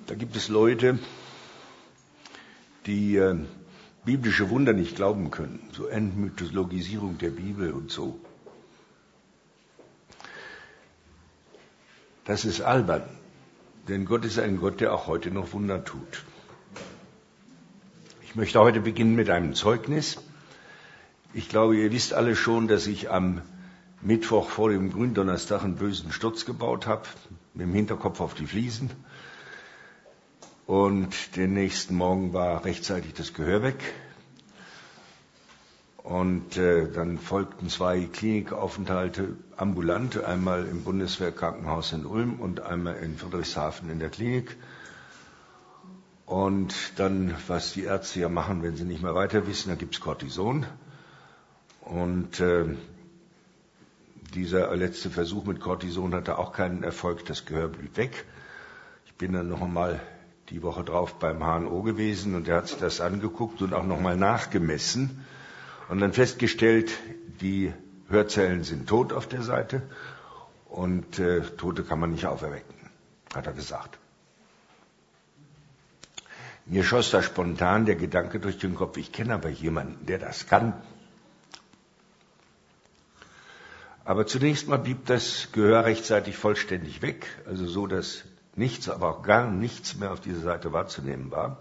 Da gibt es Leute, die biblische Wunder nicht glauben können. So Entmythologisierung der Bibel und so. Das ist albern. Denn Gott ist ein Gott, der auch heute noch Wunder tut. Ich möchte heute beginnen mit einem Zeugnis. Ich glaube, ihr wisst alle schon, dass ich am Mittwoch vor dem Gründonnerstag einen bösen Sturz gebaut habe, mit dem Hinterkopf auf die Fliesen. Und den nächsten Morgen war rechtzeitig das Gehör weg. Und dann folgten 2 Klinikaufenthalte, ambulante, einmal im Bundeswehrkrankenhaus in Ulm und einmal in Friedrichshafen in der Klinik. Und dann, was die Ärzte ja machen, wenn sie nicht mehr weiter wissen, da gibt's Cortison. Und dieser letzte Versuch mit Cortison hatte auch keinen Erfolg, das Gehör blieb weg. Ich bin dann noch einmal die Woche drauf beim HNO gewesen und der hat sich das angeguckt und auch nochmal nachgemessen und dann festgestellt, die Hörzellen sind tot auf der Seite und Tote kann man nicht auferwecken, hat er gesagt. Mir schoss da spontan der Gedanke durch den Kopf, ich kenne aber jemanden, der das kann. Aber zunächst mal blieb das Gehör rechtzeitig vollständig weg, also so, dass nichts, aber auch gar nichts mehr auf dieser Seite wahrzunehmen war.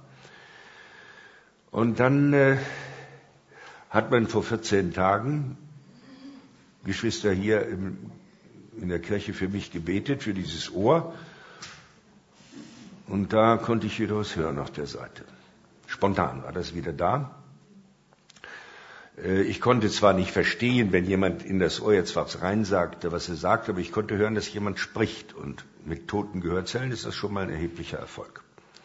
Und dann hat man vor 14 Tagen, Geschwister hier in der Kirche für mich gebetet, für dieses Ohr. Und da konnte ich wieder was hören auf der Seite. Spontan war das wieder da. Ich konnte zwar nicht verstehen, wenn jemand in das Ohr jetzt was reinsagte, was er sagt, aber ich konnte hören, dass jemand spricht. Und mit toten Gehörzellen ist das schon mal ein erheblicher Erfolg.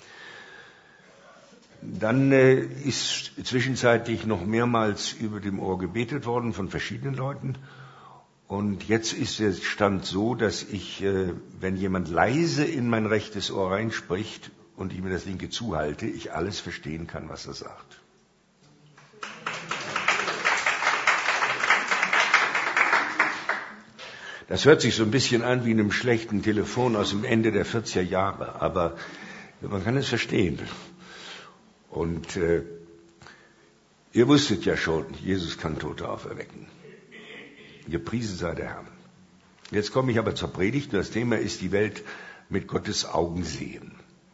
Dann ist zwischenzeitlich noch mehrmals über dem Ohr gebetet worden von verschiedenen Leuten. Und jetzt ist der Stand so, dass ich, wenn jemand leise in mein rechtes Ohr reinspricht und ich mir das linke zuhalte, ich alles verstehen kann, was er sagt. Das hört sich so ein bisschen an wie in einem schlechten Telefon aus dem Ende der 40er Jahre, aber man kann es verstehen. Und ihr wusstet ja schon, Jesus kann Tote auferwecken. Gepriesen sei der Herr. Jetzt komme ich aber zur Predigt. Das Thema ist die Welt mit Gottes Augen sehen.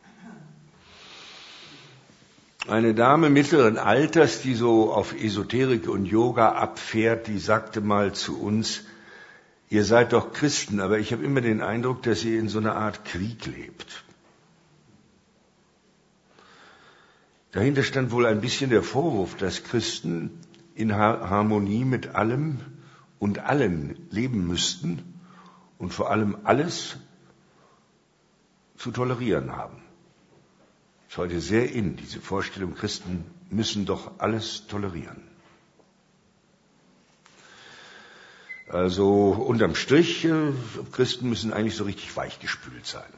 Eine Dame mittleren Alters, die so auf Esoterik und Yoga abfährt, die sagte mal zu uns, ihr seid doch Christen, aber ich habe immer den Eindruck, dass ihr in so einer Art Krieg lebt. Dahinter stand wohl ein bisschen der Vorwurf, dass Christen in Harmonie mit allem und allen leben müssten und vor allem alles zu tolerieren haben. Das ist heute sehr in, diese Vorstellung, Christen müssen doch alles tolerieren. Also unterm Strich, Christen müssen eigentlich so richtig weichgespült sein.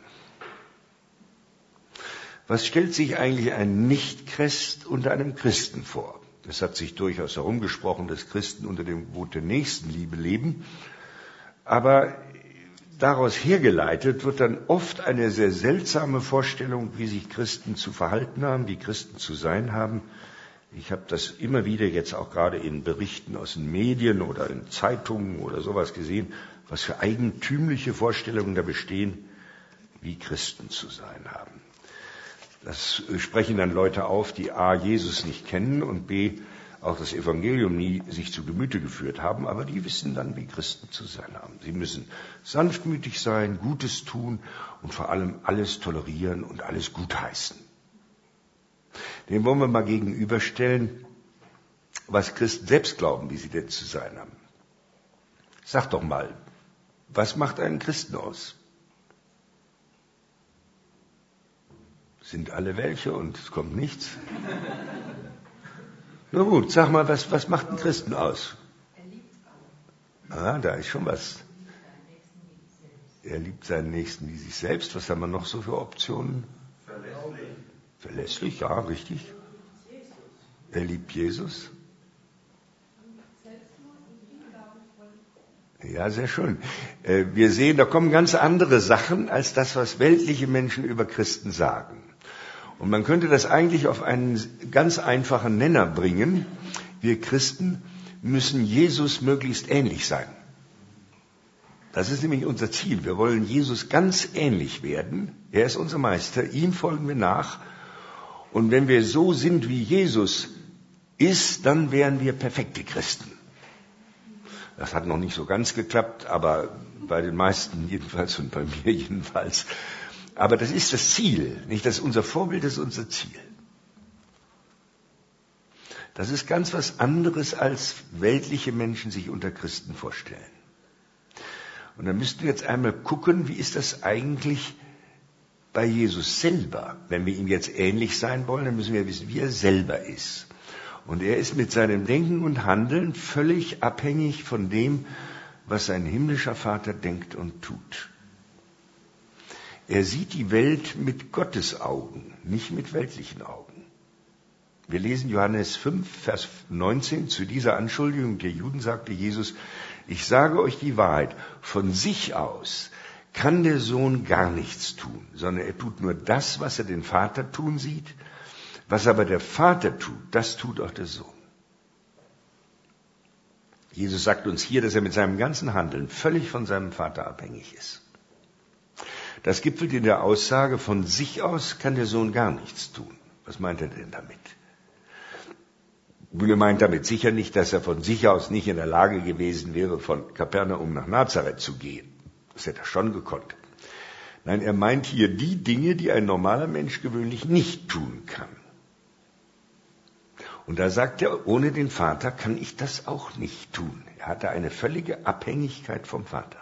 Was stellt sich eigentlich ein Nicht-Christ unter einem Christen vor? Es hat sich durchaus herumgesprochen, dass Christen unter dem Gebot der Nächstenliebe leben. Aber daraus hergeleitet wird dann oft eine sehr seltsame Vorstellung, wie sich Christen zu verhalten haben, wie Christen zu sein haben. Ich habe das immer wieder jetzt auch gerade in Berichten aus den Medien oder in Zeitungen oder sowas gesehen, was für eigentümliche Vorstellungen da bestehen, wie Christen zu sein haben. Das sprechen dann Leute auf, die a. Jesus nicht kennen und b. auch das Evangelium nie sich zu Gemüte geführt haben, aber die wissen dann, wie Christen zu sein haben. Sie müssen sanftmütig sein, Gutes tun und vor allem alles tolerieren und alles gutheißen. Dem wollen wir mal gegenüberstellen, was Christen selbst glauben, wie sie denn zu sein haben. Sag doch mal, was macht einen Christen aus? Sind alle welche und es kommt nichts? Na gut, sag mal, was macht einen Christen aus? Er liebt alle. Da ist schon was. Er liebt seinen Nächsten wie sich selbst. Was haben wir noch so für Optionen? Verlässlich. Verlässlich, ja, richtig. Er liebt Jesus. Ja, sehr schön. Wir sehen, da kommen ganz andere Sachen als das, was weltliche Menschen über Christen sagen. Und man könnte das eigentlich auf einen ganz einfachen Nenner bringen. Wir Christen müssen Jesus möglichst ähnlich sein. Das ist nämlich unser Ziel. Wir wollen Jesus ganz ähnlich werden. Er ist unser Meister, ihm folgen wir nach. Und wenn wir so sind, wie Jesus ist, dann wären wir perfekte Christen. Das hat noch nicht so ganz geklappt, aber bei den meisten jedenfalls und bei mir jedenfalls. Aber das ist das Ziel, nicht? Das ist unser Vorbild, das ist unser Ziel. Das ist ganz was anderes, als weltliche Menschen sich unter Christen vorstellen. Und dann müssten wir jetzt einmal gucken, wie ist das eigentlich bei Jesus selber? Wenn wir ihm jetzt ähnlich sein wollen, dann müssen wir wissen, wie er selber ist. Und er ist mit seinem Denken und Handeln völlig abhängig von dem, was sein himmlischer Vater denkt und tut. Er sieht die Welt mit Gottes Augen, nicht mit weltlichen Augen. Wir lesen Johannes 5, Vers 19. Zu dieser Anschuldigung der Juden sagte Jesus, ich sage euch die Wahrheit, von sich aus kann der Sohn gar nichts tun, sondern er tut nur das, was er den Vater tun sieht. Was aber der Vater tut, das tut auch der Sohn. Jesus sagt uns hier, dass er mit seinem ganzen Handeln völlig von seinem Vater abhängig ist. Das gipfelt in der Aussage, von sich aus kann der Sohn gar nichts tun. Was meint er denn damit? Er meint damit sicher nicht, dass er von sich aus nicht in der Lage gewesen wäre, von Kapernaum nach Nazareth zu gehen. Das hätte er schon gekonnt. Nein, er meint hier die Dinge, die ein normaler Mensch gewöhnlich nicht tun kann. Und da sagt er, ohne den Vater kann ich das auch nicht tun. Er hatte eine völlige Abhängigkeit vom Vater.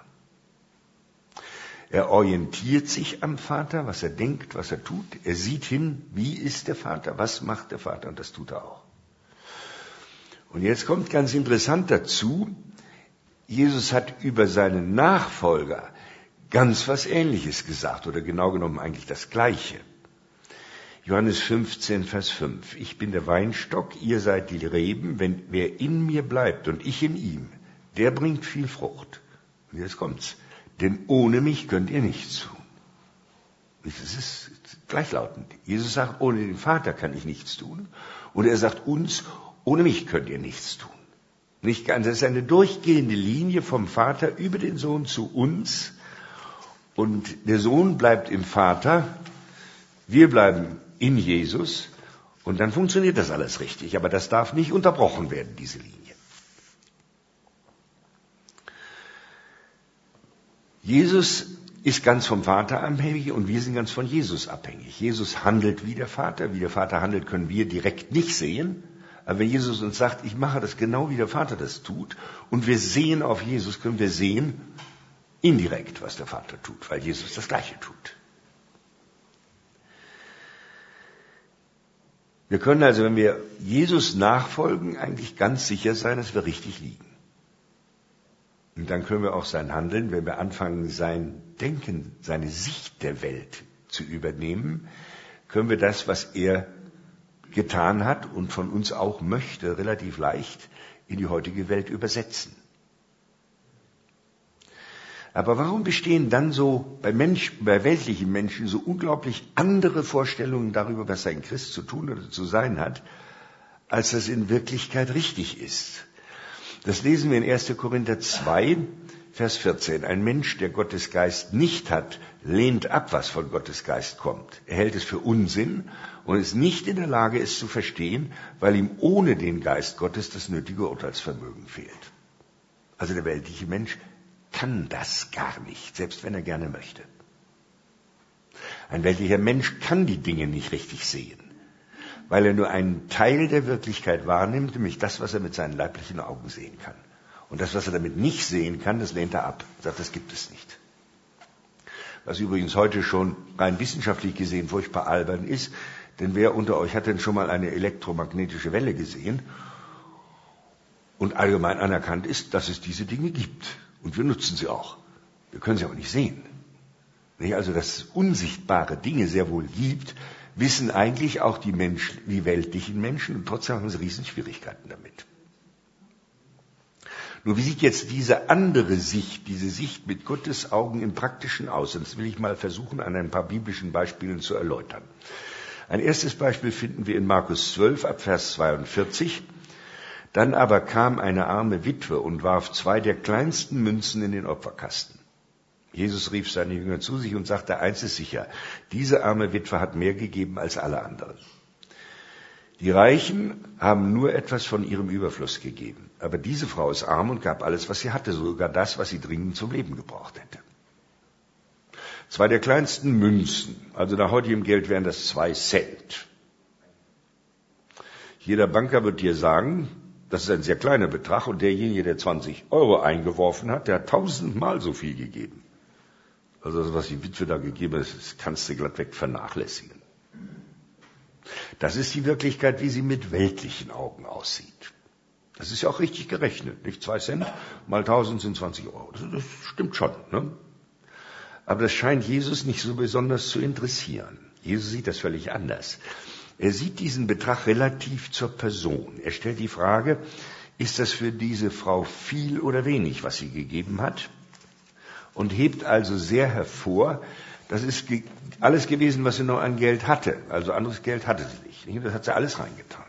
Er orientiert sich am Vater, was er denkt, was er tut. Er sieht hin, wie ist der Vater, was macht der Vater, und das tut er auch. Und jetzt kommt ganz interessant dazu, Jesus hat über seinen Nachfolger ganz was Ähnliches gesagt, oder genau genommen eigentlich das Gleiche. Johannes 15, Vers 5. Ich bin der Weinstock, ihr seid die Reben. Wer in mir bleibt und ich in ihm, der bringt viel Frucht. Und jetzt kommt's. Denn ohne mich könnt ihr nichts tun. Das ist gleichlautend. Jesus sagt, ohne den Vater kann ich nichts tun. Und er sagt uns, ohne mich könnt ihr nichts tun. Nicht ganz. Das ist eine durchgehende Linie vom Vater über den Sohn zu uns. Und der Sohn bleibt im Vater. Wir bleiben in Jesus und dann funktioniert das alles richtig. Aber das darf nicht unterbrochen werden, diese Linie. Jesus ist ganz vom Vater abhängig und wir sind ganz von Jesus abhängig. Jesus handelt wie der Vater. Wie der Vater handelt, können wir direkt nicht sehen. Aber wenn Jesus uns sagt, ich mache das genau wie der Vater das tut und wir sehen auf Jesus, können wir sehen indirekt, was der Vater tut, weil Jesus das Gleiche tut. Wir können also, wenn wir Jesus nachfolgen, eigentlich ganz sicher sein, dass wir richtig liegen. Und dann können wir auch sein Handeln, wenn wir anfangen, sein Denken, seine Sicht der Welt zu übernehmen, können wir das, was er getan hat und von uns auch möchte, relativ leicht in die heutige Welt übersetzen. Aber warum bestehen dann so bei weltlichen Menschen so unglaublich andere Vorstellungen darüber, was ein Christ zu tun oder zu sein hat, als das in Wirklichkeit richtig ist? Das lesen wir in 1. Korinther 2, Vers 14. Ein Mensch, der Gottes Geist nicht hat, lehnt ab, was von Gottes Geist kommt. Er hält es für Unsinn und ist nicht in der Lage, es zu verstehen, weil ihm ohne den Geist Gottes das nötige Urteilsvermögen fehlt. Also der weltliche Mensch kann das gar nicht, selbst wenn er gerne möchte. Ein weltlicher Mensch kann die Dinge nicht richtig sehen, weil er nur einen Teil der Wirklichkeit wahrnimmt, nämlich das, was er mit seinen leiblichen Augen sehen kann. Und das, was er damit nicht sehen kann, das lehnt er ab. Er sagt, das gibt es nicht. Was übrigens heute schon rein wissenschaftlich gesehen furchtbar albern ist, denn wer unter euch hat denn schon mal eine elektromagnetische Welle gesehen und allgemein anerkannt ist, dass es diese Dinge gibt. Und wir nutzen sie auch. Wir können sie aber nicht sehen. Also, dass es unsichtbare Dinge sehr wohl gibt, wissen eigentlich auch die weltlichen Menschen und trotzdem haben sie riesen Schwierigkeiten damit. Nur wie sieht jetzt diese andere Sicht, diese Sicht mit Gottes Augen im Praktischen aus? Und das will ich mal versuchen, an ein paar biblischen Beispielen zu erläutern. Ein erstes Beispiel finden wir in Markus 12 ab Vers 42. Dann aber kam eine arme Witwe und warf 2 der kleinsten Münzen in den Opferkasten. Jesus rief seine Jünger zu sich und sagte, eins ist sicher, diese arme Witwe hat mehr gegeben als alle anderen. Die Reichen haben nur etwas von ihrem Überfluss gegeben. Aber diese Frau ist arm und gab alles, was sie hatte, sogar das, was sie dringend zum Leben gebraucht hätte. 2 der kleinsten Münzen, also nach heutigem Geld wären das 2 Cent. Jeder Banker wird dir sagen, das ist ein sehr kleiner Betrag und derjenige, der 20 € eingeworfen hat, der hat 1000-mal so viel gegeben. Also was die Witwe da gegeben hat, das kannst du glattweg vernachlässigen. Das ist die Wirklichkeit, wie sie mit weltlichen Augen aussieht. Das ist ja auch richtig gerechnet, nicht? 2 Cent mal 1000 sind 20 €. Das stimmt schon, ne? Aber das scheint Jesus nicht so besonders zu interessieren. Jesus sieht das völlig anders. Er sieht diesen Betrag relativ zur Person. Er stellt die Frage, ist das für diese Frau viel oder wenig, was sie gegeben hat? Und hebt also sehr hervor, das ist alles gewesen, was sie noch an Geld hatte. Also anderes Geld hatte sie nicht. Das hat sie alles reingetan.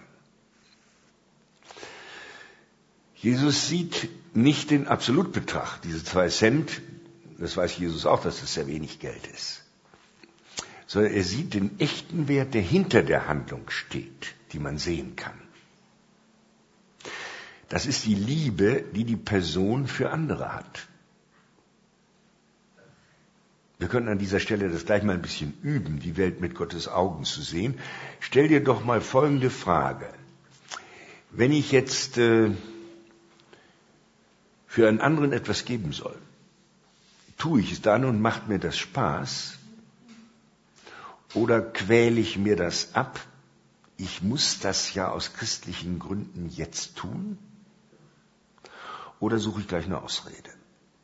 Jesus sieht nicht den Absolutbetrag, diese 2 Cent, das weiß Jesus auch, dass das sehr wenig Geld ist. Sondern er sieht den echten Wert, der hinter der Handlung steht, die man sehen kann. Das ist die Liebe, die die Person für andere hat. Wir können an dieser Stelle das gleich mal ein bisschen üben, die Welt mit Gottes Augen zu sehen. Stell dir doch mal folgende Frage. Wenn ich jetzt für einen anderen etwas geben soll, tue ich es dann und macht mir das Spaß? Oder quäle ich mir das ab? Ich muss das ja aus christlichen Gründen jetzt tun? Oder suche ich gleich eine Ausrede?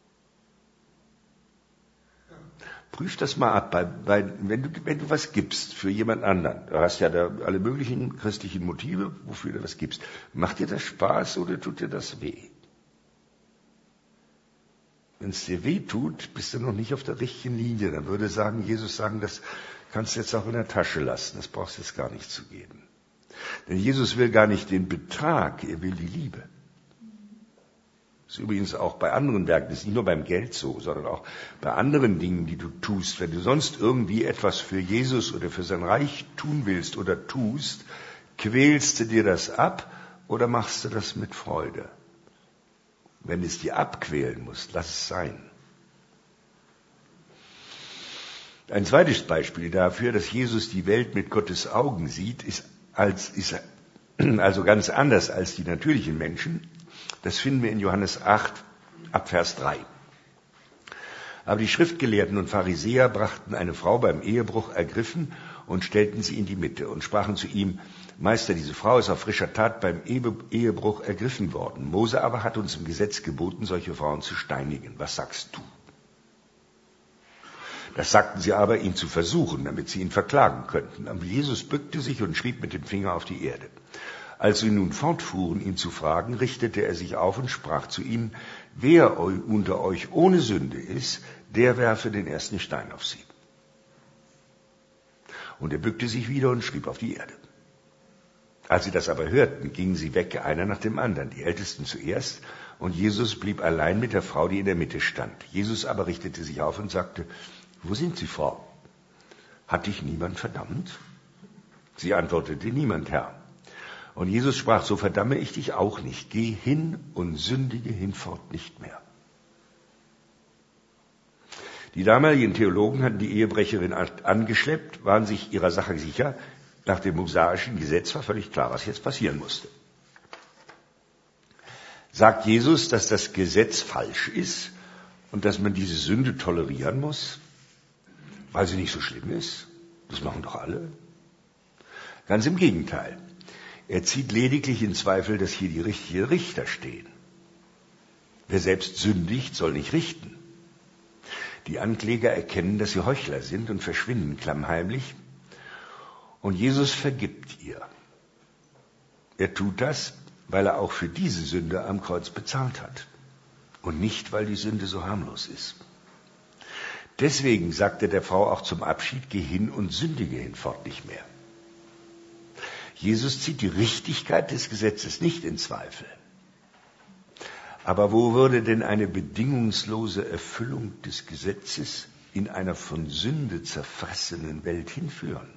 Prüf das mal ab, wenn du was gibst für jemand anderen, du hast ja da alle möglichen christlichen Motive, wofür du was gibst. Macht dir das Spaß oder tut dir das weh? Wenn es dir weh tut, bist du noch nicht auf der richtigen Linie. Dann würde Jesus sagen, das kannst du jetzt auch in der Tasche lassen, das brauchst du jetzt gar nicht zu geben. Denn Jesus will gar nicht den Betrag, er will die Liebe. Das ist übrigens auch bei anderen Werken, das ist nicht nur beim Geld so, sondern auch bei anderen Dingen, die du tust. Wenn du sonst irgendwie etwas für Jesus oder für sein Reich tun willst oder tust, quälst du dir das ab oder machst du das mit Freude? Wenn es dir abquälen muss, lass es sein. Ein zweites Beispiel dafür, dass Jesus die Welt mit Gottes Augen sieht, ist also ganz anders als die natürlichen Menschen. Das finden wir in Johannes 8 ab Vers 3. Aber die Schriftgelehrten und Pharisäer brachten eine Frau beim Ehebruch ergriffen und stellten sie in die Mitte und sprachen zu ihm, Meister, diese Frau ist auf frischer Tat beim Ehebruch ergriffen worden. Mose aber hat uns im Gesetz geboten, solche Frauen zu steinigen. Was sagst du? Das sagten sie aber, ihn zu versuchen, damit sie ihn verklagen könnten. Aber Jesus bückte sich und schrieb mit dem Finger auf die Erde. Als sie nun fortfuhren, ihn zu fragen, richtete er sich auf und sprach zu ihnen, wer unter euch ohne Sünde ist, der werfe den ersten Stein auf sie. Und er bückte sich wieder und schrieb auf die Erde. Als sie das aber hörten, gingen sie weg, einer nach dem anderen, die Ältesten zuerst, und Jesus blieb allein mit der Frau, die in der Mitte stand. Jesus aber richtete sich auf und sagte, wo sind Sie, Frau? Hat dich niemand verdammt? Sie antwortete, niemand, Herr. Und Jesus sprach, so verdamme ich dich auch nicht. Geh hin und sündige hinfort nicht mehr. Die damaligen Theologen hatten die Ehebrecherin angeschleppt, waren sich ihrer Sache sicher. Nach dem mosaischen Gesetz war völlig klar, was jetzt passieren musste. Sagt Jesus, dass das Gesetz falsch ist und dass man diese Sünde tolerieren muss, weil sie nicht so schlimm ist? Das machen doch alle. Ganz im Gegenteil. Er zieht lediglich in Zweifel, dass hier die richtigen Richter stehen. Wer selbst sündigt, soll nicht richten. Die Ankläger erkennen, dass sie Heuchler sind und verschwinden klammheimlich. Und Jesus vergibt ihr. Er tut das, weil er auch für diese Sünde am Kreuz bezahlt hat. und nicht, weil die Sünde so harmlos ist. Deswegen sagte der Frau auch zum Abschied, geh hin und sündige hinfort nicht mehr. Jesus zieht die Richtigkeit des Gesetzes nicht in Zweifel. Aber wo würde denn eine bedingungslose Erfüllung des Gesetzes in einer von Sünde zerfressenen Welt hinführen?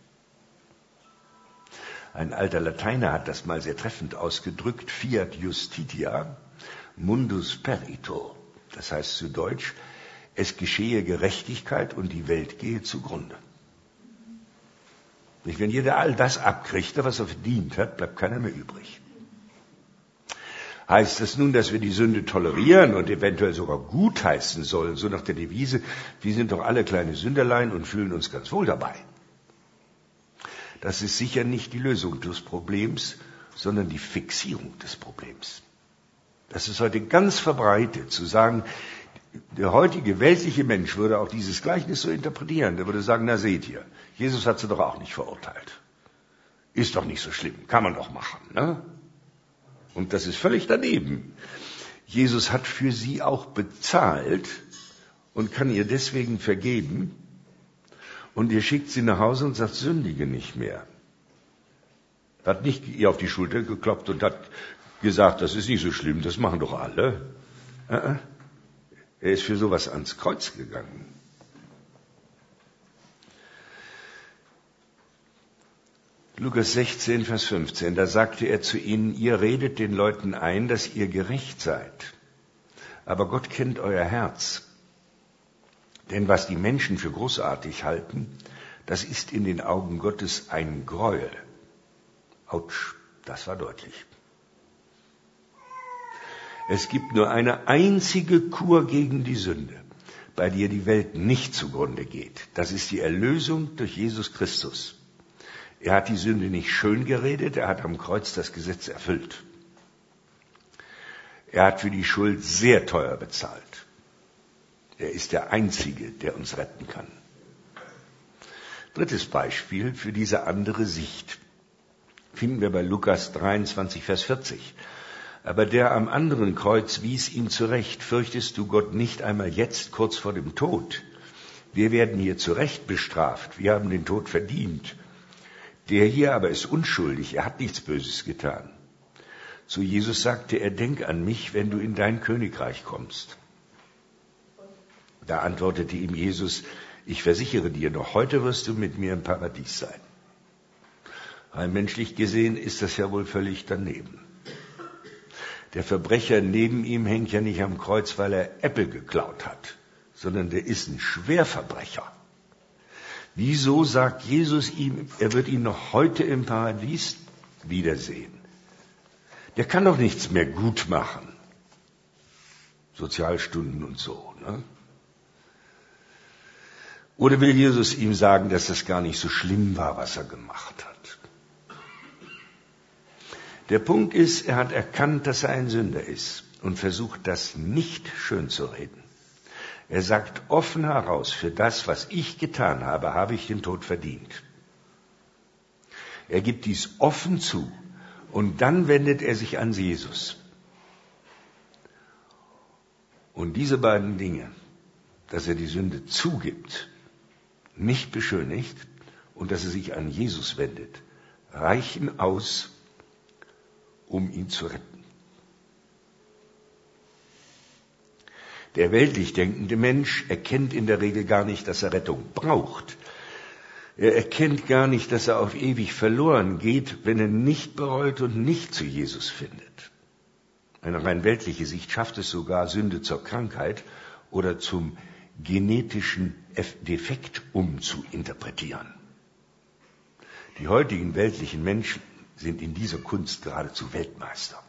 Ein alter Lateiner hat das mal sehr treffend ausgedrückt, fiat justitia mundus peritur. Das heißt zu Deutsch, es geschehe Gerechtigkeit und die Welt gehe zugrunde. Wenn jeder all das abkriegt, was er verdient hat, bleibt keiner mehr übrig. Heißt das nun, dass wir die Sünde tolerieren und eventuell sogar gutheißen sollen, so nach der Devise, wir sind doch alle kleine Sünderlein und fühlen uns ganz wohl dabei? Das ist sicher nicht die Lösung des Problems, sondern die Fixierung des Problems. Das ist heute ganz verbreitet, zu sagen, der heutige weltliche Mensch würde auch dieses Gleichnis so interpretieren. Der würde sagen, na seht ihr, Jesus hat sie doch auch nicht verurteilt. Ist doch nicht so schlimm, kann man doch machen, ne? Und das ist völlig daneben. Jesus hat für sie auch bezahlt und kann ihr deswegen vergeben. Und ihr schickt sie nach Hause und sagt, sündige nicht mehr. Hat nicht ihr auf die Schulter geklopft und hat gesagt, das ist nicht so schlimm, das machen doch alle. Er ist für sowas ans Kreuz gegangen. Lukas 16, Vers 15, da sagte er zu ihnen, ihr redet den Leuten ein, dass ihr gerecht seid. Aber Gott kennt euer Herz. Denn was die Menschen für großartig halten, das ist in den Augen Gottes ein Gräuel. Autsch, das war deutlich. Es gibt nur eine einzige Kur gegen die Sünde, bei der die Welt nicht zugrunde geht. Das ist die Erlösung durch Jesus Christus. Er hat die Sünde nicht schön geredet, er hat am Kreuz das Gesetz erfüllt. Er hat für die Schuld sehr teuer bezahlt. Er ist der Einzige, der uns retten kann. Drittes Beispiel für diese andere Sicht finden wir bei Lukas 23, Vers 40. Aber der am anderen Kreuz wies ihn zurecht, fürchtest du Gott nicht einmal jetzt, kurz vor dem Tod? Wir werden hier zurecht bestraft, wir haben den Tod verdient. Der hier aber ist unschuldig, er hat nichts Böses getan. Zu Jesus sagte er, denk an mich, wenn du in dein Königreich kommst. Da antwortete ihm Jesus, ich versichere dir, noch heute wirst du mit mir im Paradies sein. Rein menschlich gesehen ist das ja wohl völlig daneben. Der Verbrecher neben ihm hängt ja nicht am Kreuz, weil er Äpfel geklaut hat, sondern der ist ein Schwerverbrecher. Wieso sagt Jesus ihm, er wird ihn noch heute im Paradies wiedersehen? Der kann doch nichts mehr gut machen. Sozialstunden und so, ne? Oder will Jesus ihm sagen, dass das gar nicht so schlimm war, was er gemacht hat? Der Punkt ist, er hat erkannt, dass er ein Sünder ist und versucht, das nicht schön zu reden. Er sagt offen heraus, für das, was ich getan habe, habe ich den Tod verdient. Er gibt dies offen zu und dann wendet er sich an Jesus. Und diese beiden Dinge, dass er die Sünde zugibt, nicht beschönigt und dass er sich an Jesus wendet, reichen aus, um ihn zu retten. Der weltlich denkende Mensch erkennt in der Regel gar nicht, dass er Rettung braucht. Er erkennt gar nicht, dass er auf ewig verloren geht, wenn er nicht bereut und nicht zu Jesus findet. Eine rein weltliche Sicht schafft es sogar, Sünde zur Krankheit oder zum genetischen Defekt umzuinterpretieren. Die heutigen weltlichen Menschen sind in dieser Kunst geradezu Weltmeister.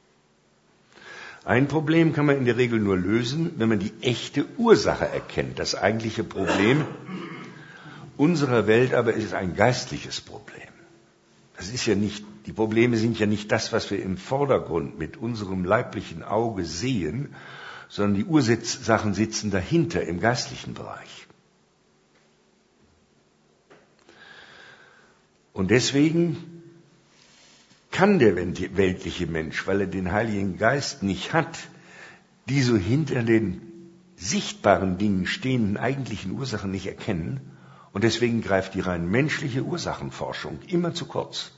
Ein Problem kann man in der Regel nur lösen, wenn man die echte Ursache erkennt. Das eigentliche Problem unserer Welt aber ist ein geistliches Problem. Das ist ja nicht, die Probleme sind ja nicht das, was wir im Vordergrund mit unserem leiblichen Auge sehen, sondern die Ursachen sitzen dahinter im geistlichen Bereich. Und deswegen kann der weltliche Mensch, weil er den Heiligen Geist nicht hat, die so hinter den sichtbaren Dingen stehenden eigentlichen Ursachen nicht erkennen. Und deswegen greift die rein menschliche Ursachenforschung immer zu kurz.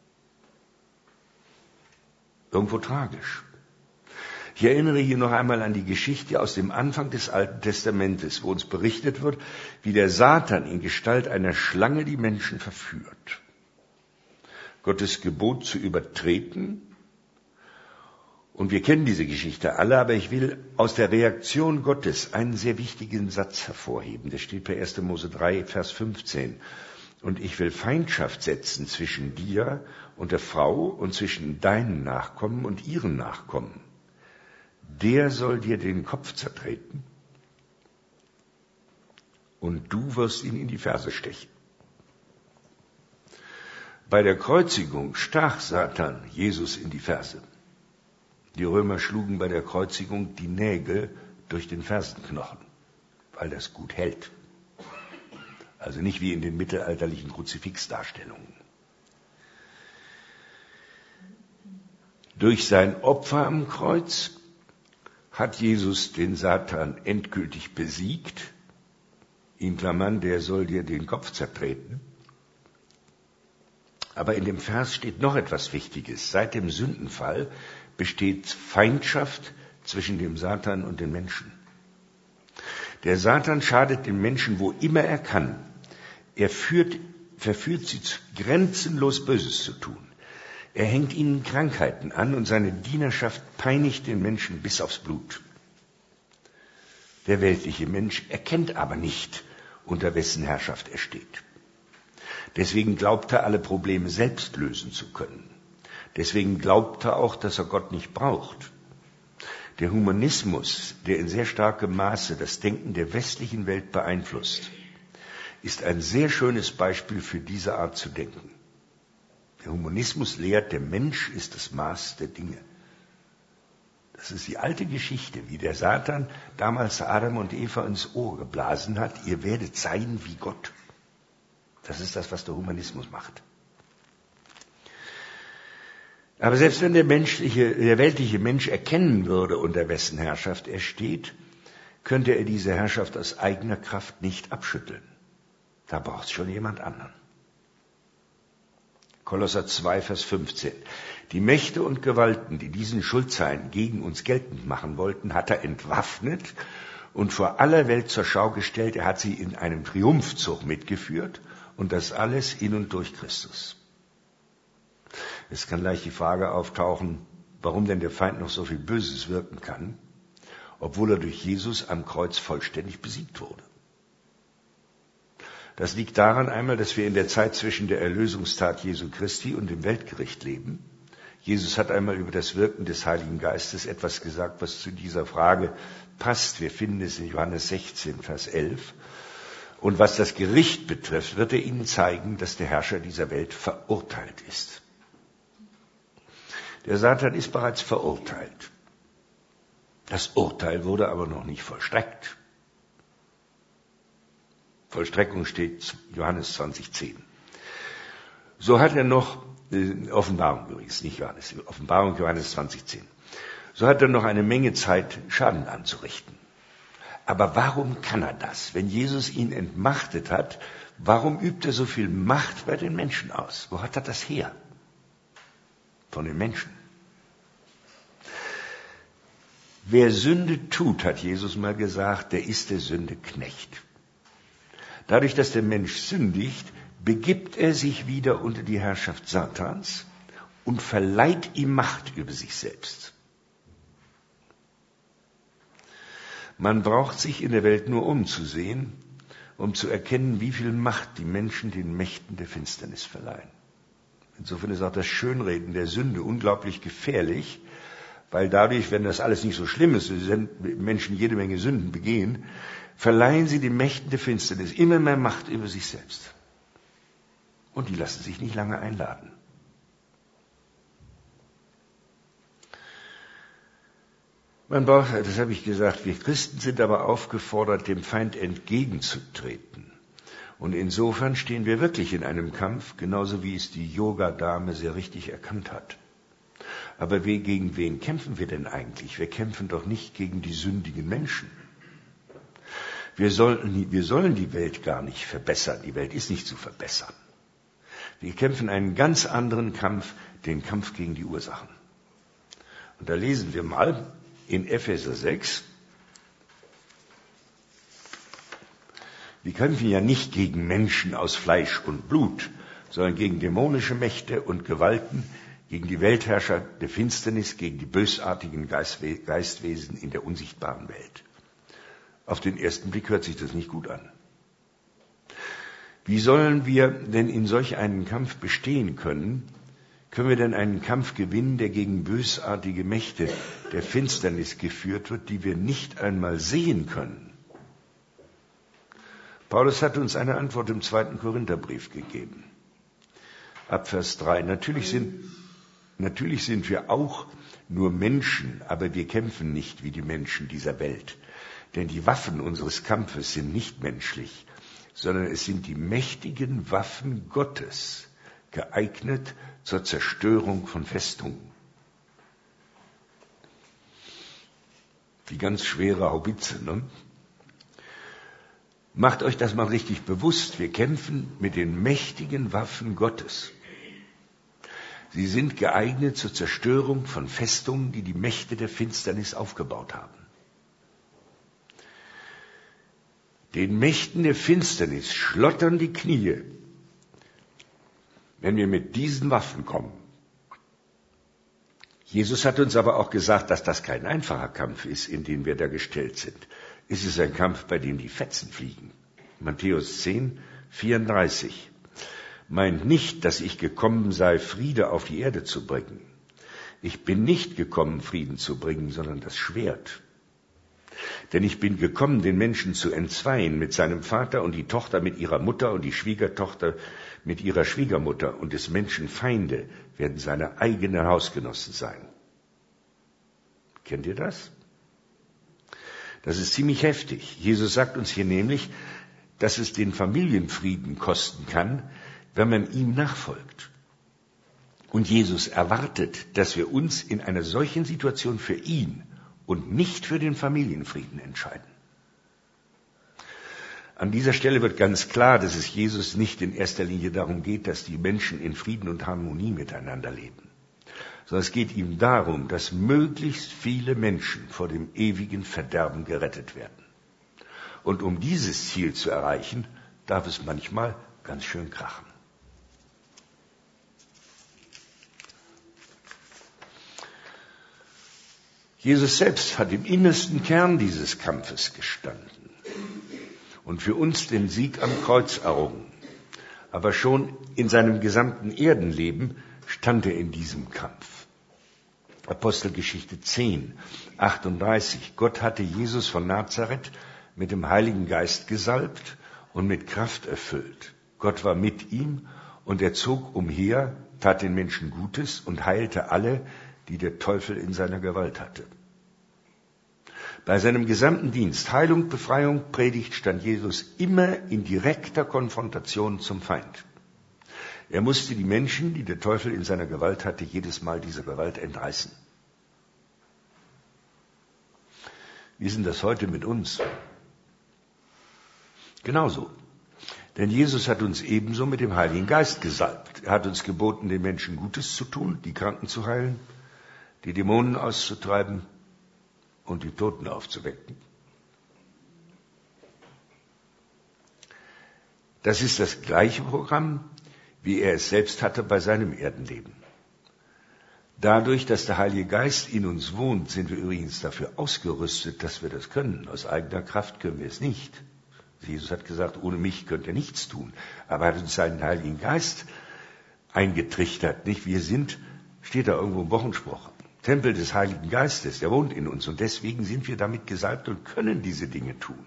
Irgendwo tragisch. Ich erinnere hier noch einmal an die Geschichte aus dem Anfang des Alten Testamentes, wo uns berichtet wird, wie der Satan in Gestalt einer Schlange die Menschen verführt. Gottes Gebot zu übertreten. Und wir kennen diese Geschichte alle, aber ich will aus der Reaktion Gottes einen sehr wichtigen Satz hervorheben. Der steht bei 1. Mose 3, Vers 15. Und ich will Feindschaft setzen zwischen dir und der Frau und zwischen deinen Nachkommen und ihren Nachkommen. Der soll dir den Kopf zertreten und du wirst ihn in die Ferse stechen. Bei der Kreuzigung stach Satan Jesus in die Ferse. Die Römer schlugen bei der Kreuzigung die Nägel durch den Fersenknochen, weil das gut hält. Also nicht wie in den mittelalterlichen Kruzifixdarstellungen. Durch sein Opfer am Kreuz hat Jesus den Satan endgültig besiegt. In Klammern, der soll dir den Kopf zertreten. Aber in dem Vers steht noch etwas Wichtiges. Seit dem Sündenfall besteht Feindschaft zwischen dem Satan und den Menschen. Der Satan schadet den Menschen, wo immer er kann. Er verführt sie, grenzenlos Böses zu tun. Er hängt ihnen Krankheiten an und seine Dienerschaft peinigt den Menschen bis aufs Blut. Der weltliche Mensch erkennt aber nicht, unter wessen Herrschaft er steht. Deswegen glaubt er, alle Probleme selbst lösen zu können. Deswegen glaubt er auch, dass er Gott nicht braucht. Der Humanismus, der in sehr starkem Maße das Denken der westlichen Welt beeinflusst, ist ein sehr schönes Beispiel für diese Art zu denken. Der Humanismus lehrt, der Mensch ist das Maß der Dinge. Das ist die alte Geschichte, wie der Satan damals Adam und Eva ins Ohr geblasen hat, ihr werdet sein wie Gott. Das ist das, was der Humanismus macht. Aber selbst wenn der weltliche Mensch erkennen würde, unter wessen Herrschaft er steht, könnte er diese Herrschaft aus eigener Kraft nicht abschütteln. Da braucht es schon jemand anderen. Kolosser 2, Vers 15. Die Mächte und Gewalten, die diesen Schuldschein gegen uns geltend machen wollten, hat er entwaffnet und vor aller Welt zur Schau gestellt. Er hat sie in einem Triumphzug mitgeführt und das alles in und durch Christus. Es kann leicht die Frage auftauchen, warum denn der Feind noch so viel Böses wirken kann, obwohl er durch Jesus am Kreuz vollständig besiegt wurde. Das liegt daran einmal, dass wir in der Zeit zwischen der Erlösungstat Jesu Christi und dem Weltgericht leben. Jesus hat einmal über das Wirken des Heiligen Geistes etwas gesagt, was zu dieser Frage passt. Wir finden es in Johannes 16, Vers 11. Und was das Gericht betrifft, wird er ihnen zeigen, dass der Herrscher dieser Welt verurteilt ist. Der Satan ist bereits verurteilt. Das Urteil wurde aber noch nicht vollstreckt. Vollstreckung steht Johannes 20,10. So hat er noch, Offenbarung übrigens, nicht Johannes, Offenbarung Johannes 20,10. So hat er noch eine Menge Zeit, Schaden anzurichten. Aber warum kann er das? Wenn Jesus ihn entmachtet hat, warum übt er so viel Macht bei den Menschen aus? Wo hat er das her? Von den Menschen. Wer Sünde tut, hat Jesus mal gesagt, der ist der Sünde Knecht. Dadurch, dass der Mensch sündigt, begibt er sich wieder unter die Herrschaft Satans und verleiht ihm Macht über sich selbst. Man braucht sich in der Welt nur umzusehen, um zu erkennen, wie viel Macht die Menschen den Mächten der Finsternis verleihen. Insofern ist auch das Schönreden der Sünde unglaublich gefährlich, weil dadurch, wenn das alles nicht so schlimm ist, Menschen jede Menge Sünden begehen, verleihen sie den Mächten der Finsternis immer mehr Macht über sich selbst. Und die lassen sich nicht lange einladen. Man braucht, das habe ich gesagt, wir Christen sind aber aufgefordert, dem Feind entgegenzutreten. Und insofern stehen wir wirklich in einem Kampf, genauso wie es die Yoga-Dame sehr richtig erkannt hat. Aber gegen wen kämpfen wir denn eigentlich? Wir kämpfen doch nicht gegen die sündigen Menschen. Wir sollen die Welt gar nicht verbessern. Die Welt ist nicht zu verbessern. Wir kämpfen einen ganz anderen Kampf, den Kampf gegen die Ursachen. Und da lesen wir mal in Epheser 6. Wir kämpfen ja nicht gegen Menschen aus Fleisch und Blut, sondern gegen dämonische Mächte und Gewalten, gegen die Weltherrscher der Finsternis, gegen die bösartigen Geistwesen in der unsichtbaren Welt. Auf den ersten Blick hört sich das nicht gut an. Wie sollen wir denn in solch einen Kampf bestehen können? Können wir denn einen Kampf gewinnen, der gegen bösartige Mächte der Finsternis geführt wird, die wir nicht einmal sehen können? Paulus hat uns eine Antwort im 2. Korintherbrief gegeben. Ab Vers 3. Natürlich sind wir auch nur Menschen, aber wir kämpfen nicht wie die Menschen dieser Welt. Denn die Waffen unseres Kampfes sind nicht menschlich, sondern es sind die mächtigen Waffen Gottes, geeignet zur Zerstörung von Festungen. Die ganz schwere Haubitze, ne? Macht euch das mal richtig bewusst. Wir kämpfen mit den mächtigen Waffen Gottes. Sie sind geeignet zur Zerstörung von Festungen, die die Mächte der Finsternis aufgebaut haben. Den Mächten der Finsternis schlottern die Knie, wenn wir mit diesen Waffen kommen. Jesus hat uns aber auch gesagt, dass das kein einfacher Kampf ist, in den wir da gestellt sind. Es ist ein Kampf, bei dem die Fetzen fliegen. Matthäus 10, 34. Meint nicht, dass ich gekommen sei, Friede auf die Erde zu bringen. Ich bin nicht gekommen, Frieden zu bringen, sondern das Schwert. Denn ich bin gekommen, den Menschen zu entzweien, mit seinem Vater und die Tochter mit ihrer Mutter und die Schwiegertochter mit ihrer Schwiegermutter und des Menschen Feinde werden seine eigenen Hausgenossen sein. Kennt ihr das? Das ist ziemlich heftig. Jesus sagt uns hier nämlich, dass es den Familienfrieden kosten kann, wenn man ihm nachfolgt. Und Jesus erwartet, dass wir uns in einer solchen Situation für ihn und nicht für den Familienfrieden entscheiden. An dieser Stelle wird ganz klar, dass es Jesus nicht in erster Linie darum geht, dass die Menschen in Frieden und Harmonie miteinander leben, sondern es geht ihm darum, dass möglichst viele Menschen vor dem ewigen Verderben gerettet werden. Und um dieses Ziel zu erreichen, darf es manchmal ganz schön krachen. Jesus selbst hat im innersten Kern dieses Kampfes gestanden und für uns den Sieg am Kreuz errungen. Aber schon in seinem gesamten Erdenleben stand er in diesem Kampf. Apostelgeschichte 10, 38. Gott hatte Jesus von Nazareth mit dem Heiligen Geist gesalbt und mit Kraft erfüllt. Gott war mit ihm und er zog umher, tat den Menschen Gutes und heilte alle, die der Teufel in seiner Gewalt hatte. Bei seinem gesamten Dienst, Heilung, Befreiung, Predigt, stand Jesus immer in direkter Konfrontation zum Feind. Er musste die Menschen, die der Teufel in seiner Gewalt hatte, jedes Mal dieser Gewalt entreißen. Wie ist denn das heute mit uns? Genauso. Denn Jesus hat uns ebenso mit dem Heiligen Geist gesalbt. Er hat uns geboten, den Menschen Gutes zu tun, die Kranken zu heilen, die Dämonen auszutreiben und die Toten aufzuwecken. Das ist das gleiche Programm, wie er es selbst hatte bei seinem Erdenleben. Dadurch, dass der Heilige Geist in uns wohnt, sind wir übrigens dafür ausgerüstet, dass wir das können. Aus eigener Kraft können wir es nicht. Jesus hat gesagt, ohne mich könnt ihr nichts tun. Aber er hat uns seinen Heiligen Geist eingetrichtert. Nicht? Wir sind, steht da irgendwo im Wochenspruch, Tempel des Heiligen Geistes, der wohnt in uns. Und deswegen sind wir damit gesalbt und können diese Dinge tun.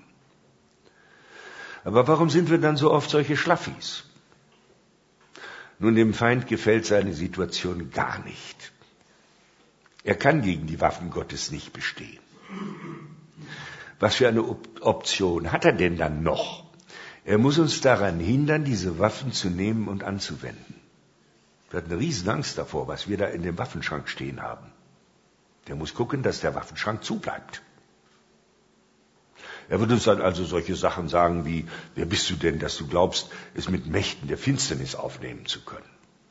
Aber warum sind wir dann so oft solche Schlaffis? Nun, dem Feind gefällt seine Situation gar nicht. Er kann gegen die Waffen Gottes nicht bestehen. Was für eine Option hat er denn dann noch? Er muss uns daran hindern, diese Waffen zu nehmen und anzuwenden. Der hat eine riesen Angst davor, was wir da in dem Waffenschrank stehen haben. Der muss gucken, dass der Waffenschrank zubleibt. Er wird uns dann also solche Sachen sagen wie, wer bist du denn, dass du glaubst, es mit Mächten der Finsternis aufnehmen zu können?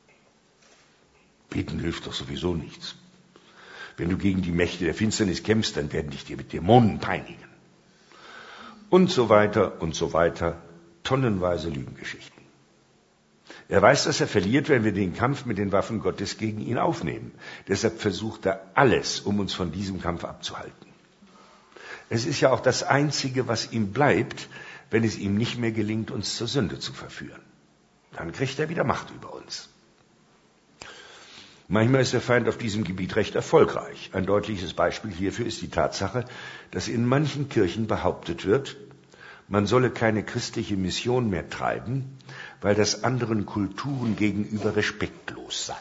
Beten hilft doch sowieso nichts. Wenn du gegen die Mächte der Finsternis kämpfst, dann werden dich die mit Dämonen peinigen. Und so weiter, tonnenweise Lügengeschichten. Er weiß, dass er verliert, wenn wir den Kampf mit den Waffen Gottes gegen ihn aufnehmen. Deshalb versucht er alles, um uns von diesem Kampf abzuhalten. Es ist ja auch das Einzige, was ihm bleibt, wenn es ihm nicht mehr gelingt, uns zur Sünde zu verführen. Dann kriegt er wieder Macht über uns. Manchmal ist der Feind auf diesem Gebiet recht erfolgreich. Ein deutliches Beispiel hierfür ist die Tatsache, dass in manchen Kirchen behauptet wird, man solle keine christliche Mission mehr treiben, weil das anderen Kulturen gegenüber respektlos sei.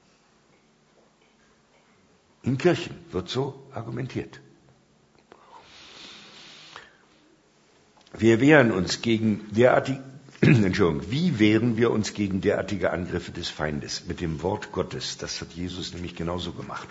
In Kirchen wird so argumentiert. Wie wehren wir uns gegen derartige Angriffe des Feindes? Mit dem Wort Gottes. Das hat Jesus nämlich genauso gemacht.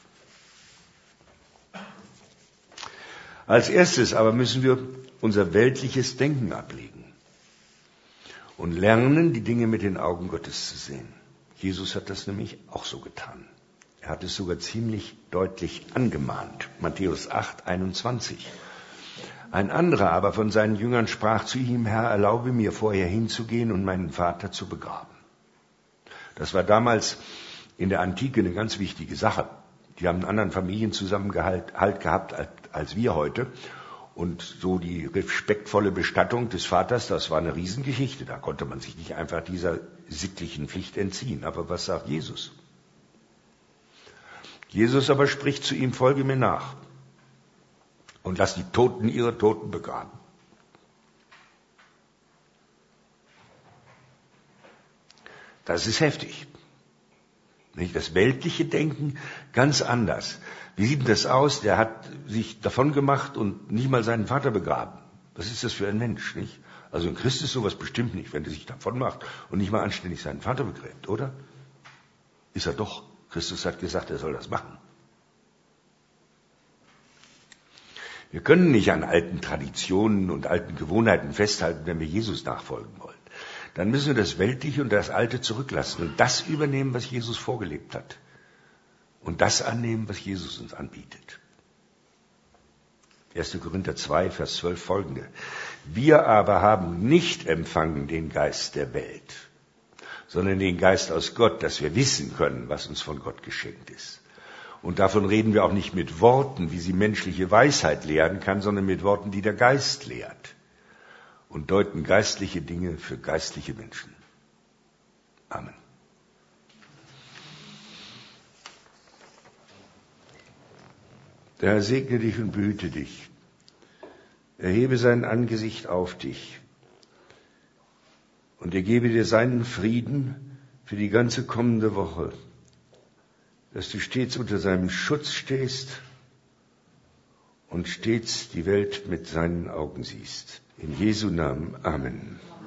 Als erstes aber müssen wir unser weltliches Denken ablegen und lernen, die Dinge mit den Augen Gottes zu sehen. Jesus hat das nämlich auch so getan. Er hat es sogar ziemlich deutlich angemahnt. Matthäus 8, 21. Ein anderer aber von seinen Jüngern sprach zu ihm, Herr, erlaube mir vorher hinzugehen und meinen Vater zu begraben. Das war damals in der Antike eine ganz wichtige Sache. Die haben einen anderen Familienzusammenhalt gehabt als wir heute. Und so die respektvolle Bestattung des Vaters, das war eine Riesengeschichte. Da konnte man sich nicht einfach dieser sittlichen Pflicht entziehen. Aber was sagt Jesus? Jesus aber spricht zu ihm, folge mir nach und lass die Toten ihre Toten begraben. Das ist heftig. Nicht? Das weltliche Denken ganz anders. Wie sieht denn das aus? Der hat sich davon gemacht und nicht mal seinen Vater begraben. Was ist das für ein Mensch, nicht? Also ein Christ ist sowas bestimmt nicht, wenn er sich davon macht und nicht mal anständig seinen Vater begräbt, oder? Ist er doch. Christus hat gesagt, er soll das machen. Wir können nicht an alten Traditionen und alten Gewohnheiten festhalten, wenn wir Jesus nachfolgen wollen. Dann müssen wir das Weltliche und das Alte zurücklassen und das übernehmen, was Jesus vorgelebt hat. Und das annehmen, was Jesus uns anbietet. 1. Korinther 2, Vers 12 folgende. Wir aber haben nicht empfangen den Geist der Welt, sondern den Geist aus Gott, dass wir wissen können, was uns von Gott geschenkt ist. Und davon reden wir auch nicht mit Worten, wie sie menschliche Weisheit lehren kann, sondern mit Worten, die der Geist lehrt. Und deuten geistliche Dinge für geistliche Menschen. Amen. Der Herr segne dich und behüte dich. Erhebe sein Angesicht auf dich. Und er gebe dir seinen Frieden für die ganze kommende Woche, dass du stets unter seinem Schutz stehst und stets die Welt mit seinen Augen siehst. In Jesu Namen. Amen.